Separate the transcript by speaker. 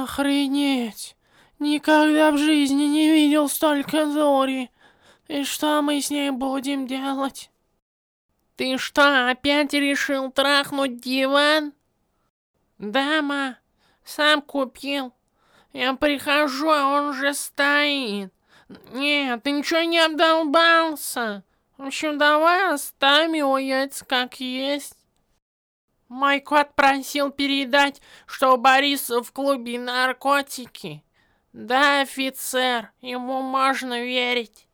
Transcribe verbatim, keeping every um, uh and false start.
Speaker 1: Охренеть! Никогда в жизни не видел столько дури. И что мы с ней будем делать? Ты что, опять решил трахнуть диван? Да, ма, сам купил. Я прихожу, а он уже стоит. Нет, ты ничего не обдолбался. В общем, давай оставим его яйца как есть. Мой кот просил передать, что у Бориса в клубе наркотики. Да, офицер, ему можно верить.